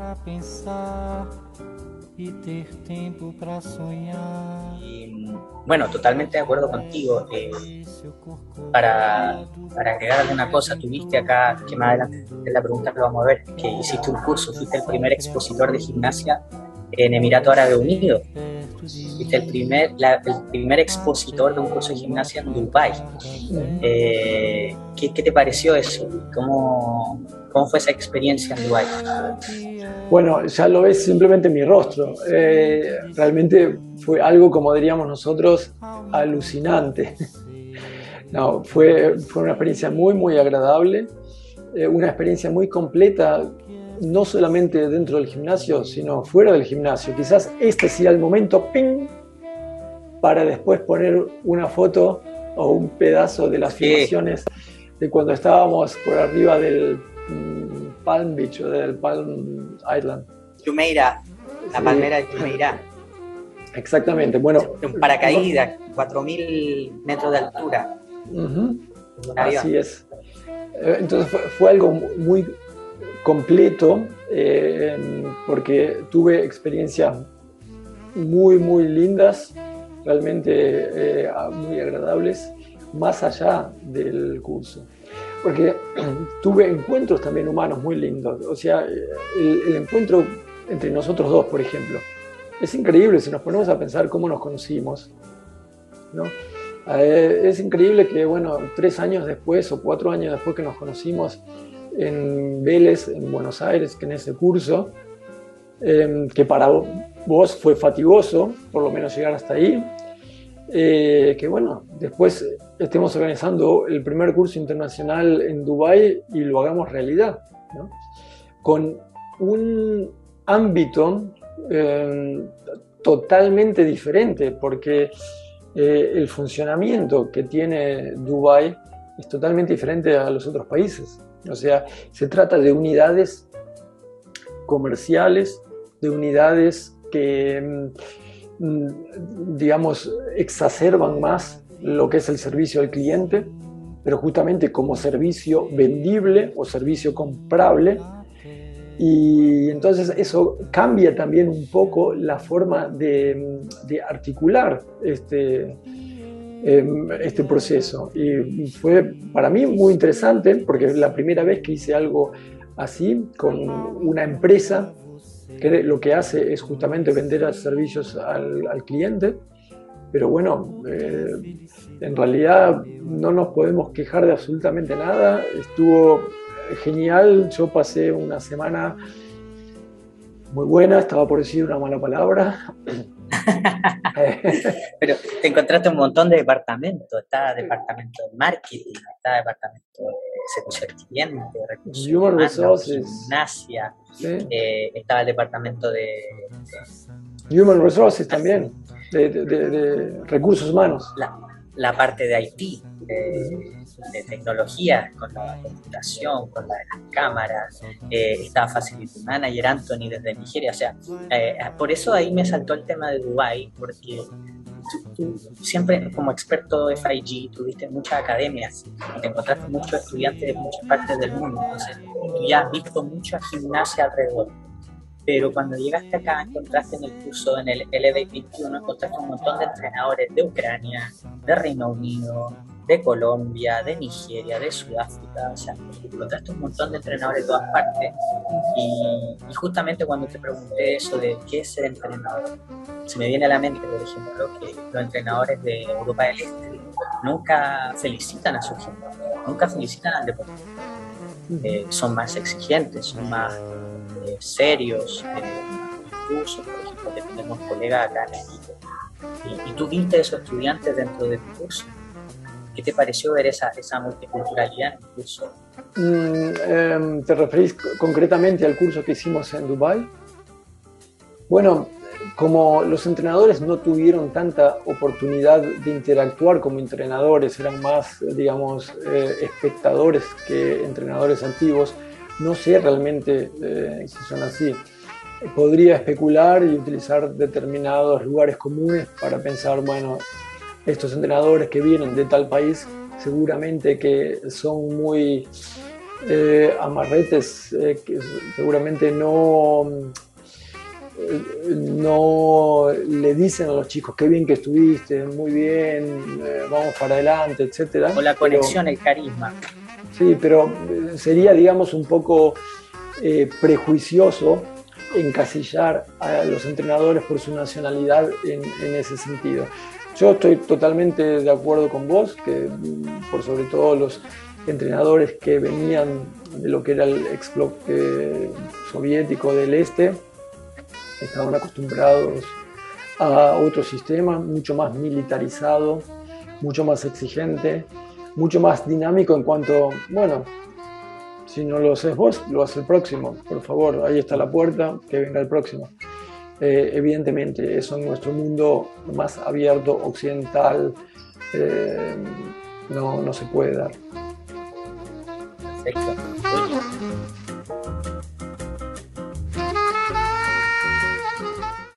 Y bueno, totalmente de acuerdo contigo. Para agregar alguna cosa, tuviste acá, que más adelante en la pregunta lo vamos a ver, que hiciste un curso, fuiste el primer expositor de gimnasia en Emiratos Árabes Unidos. Fuiste el primer expositor de un curso de gimnasia en Dubái. ¿Qué te pareció eso? ¿Cómo fue esa experiencia en Dubái? Bueno, ya lo ves simplemente en mi rostro. Realmente fue algo, como diríamos nosotros, alucinante. No, fue una experiencia muy, muy agradable, una experiencia muy completa, no solamente dentro del gimnasio, sino fuera del gimnasio. Quizás este sea el momento, ¡ping!, para después poner una foto o un pedazo de las filmaciones de cuando estábamos por arriba del Palm Beach o del Palm Island. Jumeirah, la palmera de Jumeirah. Exactamente, bueno. Un paracaídas, 4.000 metros de altura. Así es. Entonces fue algo muy completo, porque tuve experiencias muy, muy lindas, realmente muy agradables, más allá del curso. Porque tuve encuentros también humanos muy lindos. O sea, el encuentro entre nosotros dos, por ejemplo, es increíble si nos ponemos a pensar cómo nos conocimos, ¿no? Es increíble que, bueno, 3 años después o 4 años después que nos conocimos en Vélez, en Buenos Aires, que en ese curso, que para vos fue fatigoso, por lo menos llegar hasta ahí, que bueno, después estemos organizando el primer curso internacional en Dubái y lo hagamos realidad, ¿no? Con un ámbito totalmente diferente, porque el funcionamiento que tiene Dubái es totalmente diferente a los otros países. O sea, se trata de unidades comerciales, de unidades que, digamos, exacerban más lo que es el servicio al cliente, pero justamente como servicio vendible o servicio comprable. Y entonces eso cambia también un poco la forma de articular este proceso. Y fue para mí muy interesante porque es la primera vez que hice algo así con una empresa que lo que hace es justamente vender servicios al cliente. Pero bueno, en realidad no nos podemos quejar de absolutamente nada. Estuvo genial, yo pasé una semana muy buena, estaba por decir una mala palabra. Pero te encontraste un montón de departamentos, está departamento de marketing, está departamento de servicio al cliente, recursos humanos, gimnasia, ¿sí? Estaba el departamento de Human Resources también, de recursos humanos. La parte de IT, de tecnología, con la computación, con las cámaras, estaba Facility Manager Anthony desde Nigeria. O sea, por eso ahí me saltó el tema de Dubái, porque tú siempre como experto de FIG tuviste muchas academias y te encontraste muchos estudiantes de muchas partes del mundo. Entonces tú ya has visto mucha gimnasia alrededor. Pero cuando llegaste acá, encontraste en el curso, en el Elevate 21, encontraste un montón de entrenadores de Ucrania, de Reino Unido, de Colombia, de Nigeria, de Sudáfrica. O sea, encontraste un montón de entrenadores de todas partes. Y justamente cuando te pregunté eso de qué es ser entrenador, se me viene a la mente, por ejemplo, que los entrenadores de Europa del Este nunca felicitan a su gente, nunca felicitan al deporte. Son más exigentes, son más serios. Incluso, por ejemplo, que tenemos colegas acá en México. Y tú viste esos estudiantes dentro de tu curso. ¿Qué te pareció ver esa multiculturalidad en el curso? ¿Te referís concretamente al curso que hicimos en Dubái? Bueno, como los entrenadores no tuvieron tanta oportunidad de interactuar como entrenadores, eran más, digamos, espectadores que entrenadores activos, no sé realmente si son así. Podría especular y utilizar determinados lugares comunes para pensar, bueno, estos entrenadores que vienen de tal país seguramente que son muy amarretes que seguramente no le dicen a los chicos qué bien que estuviste, muy bien, vamos para adelante, etcétera. O la conexión, el carisma. Sí, pero sería, digamos, un poco prejuicioso encasillar a los entrenadores por su nacionalidad en ese sentido. Yo estoy totalmente de acuerdo con vos, que por sobre todo los entrenadores que venían de lo que era el ex bloque soviético del este, estaban acostumbrados a otro sistema mucho más militarizado, mucho más exigente, mucho más dinámico en cuanto, bueno, si no lo haces vos, lo hace el próximo, por favor, ahí está la puerta, que venga el próximo. Evidentemente, eso en nuestro mundo más abierto, occidental, no se puede dar. Perfecto.